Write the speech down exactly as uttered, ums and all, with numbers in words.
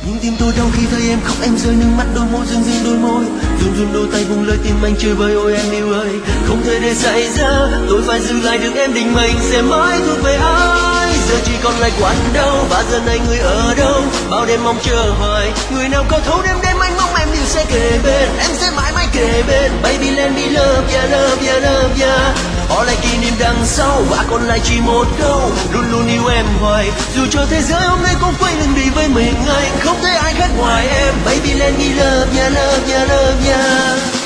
Nhưng tim tôi đau khi thấy em khóc, em rơi nước mắt, đôi môi rưng rưng đôi môi, run run đôi tay vùng lời tim anh chơi vơi. Ôi em yêu ơi, không thể để xảy ra, tôi phải giữ lại được em, định mệnh sẽ mãi thuộc về ai. Giờ chỉ còn lại của anh đâu, và giờ này người ở đâu, bao đêm mong chờ hoài. Người nào có thấu đêm đêm anh mong em đều sẽ kề bên, em sẽ mãi mãi kề bên. Baby let me love ya, love ya, love ya. Bỏ lại kỷ niệm đằng sau và còn lại chỉ một câu, luôn luôn yêu em hoài. Dù cho thế giới hôm nay cũng quay lưng đi với mình, anh không thấy ai khác ngoài em. Baby let me love ya, love ya, love ya.